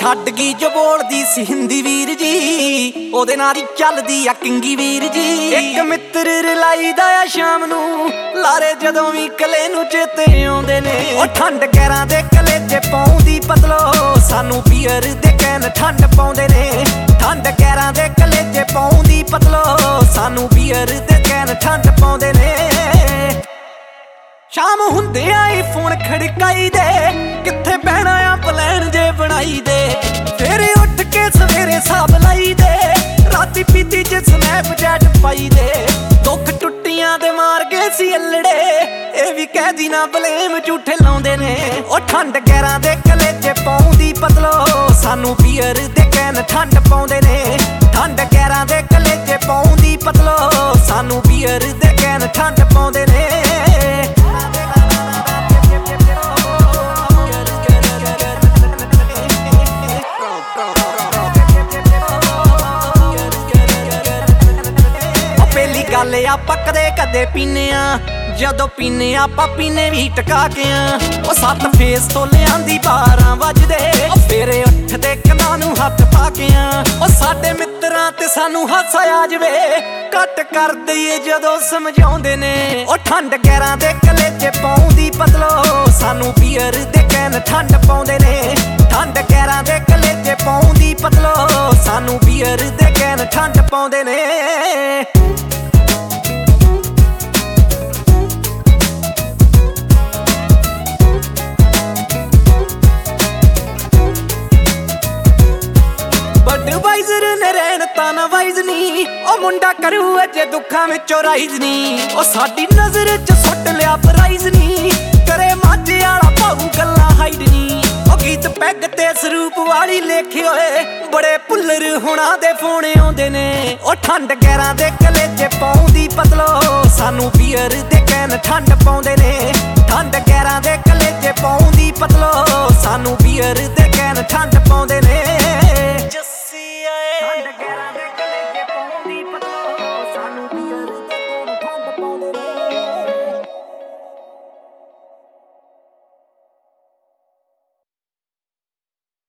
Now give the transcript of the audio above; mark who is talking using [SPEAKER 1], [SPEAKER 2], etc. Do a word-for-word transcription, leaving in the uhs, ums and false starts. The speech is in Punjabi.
[SPEAKER 1] ਛੱਡ ਗਈ ਜੋ ਬੋਲਦੀ ਸੀ ਹਿੰਦੀ ਵੀਰ ਜੀ, ਉਹਦੇ ਨਾਲ ਹੀ ਚੱਲਦੀ ਆ ਕਿੰਗੀ ਵੀਰ ਜੀ। ਇੱਕ ਮਿੱਤਰ ਰਲਾਈਦਾ ਆ ਸ਼ਾਮ ਨੂੰ, ਲਾਰੇ ਜਦੋਂ ਵੀ ਕਲੇ ਨੂੰ ਚੇਤੇ ਆਉਂਦੇ ਨੇ। ਉਹ ਠੰਡ ਕਹਿਰਾਂ ਦੇ ਕਲੇਜੇ ਪਾਉਂਦੀ ਪਤਲੋ, ਸਾਨੂੰ ਬੀਅਰ ਦੇ ਕੈਨ ਠੰਡ ਪਾਉਂਦੇ ਨੇ। ਠੰਡ ਕਹਿਰਾਂ ਦੇ ਕਲੇਜੇ ਪਾਉਂਦੀ ਪਤਲੋ, ਸਾਨੂੰ ਬੀਅਰ ਦੇ ਕੈਨ ਠੰਡ ਪਾਉਂਦੇ ਨੇ। ਸ਼ਾਮ ਹੁੰਦੇ ਆਈ ਫੋਨ ਖੜਕਾਈ ਦੇ, ਕਿੱਥੇ ਬਹਿਣਾ ਆ ਪਲਾਨ ਜੇ ਬਣਾਈ ਦੇ। ਫੇਰ ਉੱਠ ਕੇ ਸਵੇਰੇ ਸਾਬ ਲਾਈ ਦੇ, ਰਾਤੀ ਪੀਤੀ ਚ ਸਨੈਪਚੈਟ ਪਾਈ ਦੇ। ਦੁੱਖ ਟੁੱਟੀਆਂ ਦੇ ਮਾਰ ਗਏ ਸੀ ਅਲੜੇ, ਇਹ ਵੀ ਕਹਿਦੀ ਨਾ ਬਲੇਮ ਝੂਠੇ ਲਾਉਂਦੇ ਨੇ। ਉਹ ਠੰਡ ਕਹਿਰਾਂ ਦੇ ਕਲੇਜੇ ਪਾਉਂਦੀ ਪਤਲੋ, ਸਾਨੂੰ ਬੀਅਰ ਦੇ ਕੈਨ ਠੰਡ ਪਾਉਂਦੇ ਨੇ। ਠੰਡ ਕਹਿਰਾਂ ਦੇ ਕਲੇਜੇ ਪਾਉਂਦੀ ਪਤਲੋ, ਸਾਨੂੰ ਬੀਅਰ ਦੇ ਕੈਨ ਠੰਡ ਪਾਉਂਦੇ ਨੇ। ਗੱਲ ਆਪਾਂ ਕਦੇ ਕਦੇ ਪੀਨੇ ਆ, ਜਦੋਂ ਪੀਨੇ ਆਪਾਂ ਪੀਨੇ ਵੀ ਟਕਾ ਕੇ ਆ। ਉਹ ਸੱਤ ਫੇਸ ਤੋਂ ਲਿਆਂਦੀ ਬਾਰਾਂ ਵੱਜਦੇ, ਉਹ ਫੇਰੇ ਉੱਠਦੇ ਕੰਨਾਂ ਨੂੰ ਹੱਥ ਪਾ ਕੇ ਆ। ਉਹ ਸਾਡੇ ਮਿੱਤਰਾਂ ਤੇ ਸਾਨੂੰ ਹਾਸਾ ਆ ਜਵੇ, ਕੱਟ ਕਰ ਦਈਏ ਜਦੋਂ ਸਮਝਾਉਂਦੇ ਨੇ। ਉਹ ਠੰਡ ਕਹਿਰਾਂ ਦੇ ਕਲੇਜੇ ਪਾਉਂਦੀ ਪਤਲੋ, ਸਾਨੂੰ ਬੀਅਰ ਦੇ ਕੈਨ ਠੰਡ ਪਾਉਂਦੇ ਨੇ। ਠੰਡ ਕਹਿਰਾਂ ਦੇ ਕਲੇਜੇ ਪਾਉਂਦੀ ਪਤਲੋ, ਸਾਨੂੰ ਬੀਅਰ ਦੇ ਕੈਨ ਠੰਡ ਪਾਉਂਦੇ ਨੇ। ਵਾਈਜ਼ਰ ਨੇ ਰਹਿਣ ਤਾਂ ਨਾ ਵਾਈਜ਼ ਨੀ, ਉਹ ਮੁੰਡਾ ਕਰੂ ਅਜੇ ਦੁੱਖਾਂ ਵਿੱਚੋਂ ਰਾਈਜ਼ ਨੀ। ਉਹ ਸਾਡੀ ਨਜ਼ਰ ਚ ਸੁੱਟ ਲਿਆ ਪ੍ਰਾਈਜ਼ ਨੀ, ਕਰੇ ਮਾਝੇ ਵਾਲਾ ਭਾਊ ਗੱਲਾਂ ਹਾਈਡ ਨੀ। ਉਹ ਗੀਤ ਪੈਗ ਤੇ ਸਰੂਪ ਵਾਲੀ ਲੇਖੇ ਹੋਏ, ਬੜੇ ਭੁੱਲਰ ਹੁਣਾਂ ਦੇ ਫੋਨ ਆਉਂਦੇ ਨੇ। ਉਹ ਠੰਡ ਕਹਿਰਾਂ ਦੇ ਕਲੇਜੇ ਪਾਉਂਦੀ ਪਤਲੋ, ਸਾਨੂੰ ਬੀਅਰ ਦੇ ਕੈਨ ਠੰਡ ਪਾਉਂਦੇ ਨੇ। ਠੰਡ ਕਹਿਰਾਂ ਦੇ ਕਲੇਜੇ ਪਾਉਂਦੀ ਪਤਲੋ, ਸਾਨੂੰ ਬੀਅਰ ਦੇ ਕੈਨ ਠੰਡ ਪਾਉਂਦੇ ਨੇ।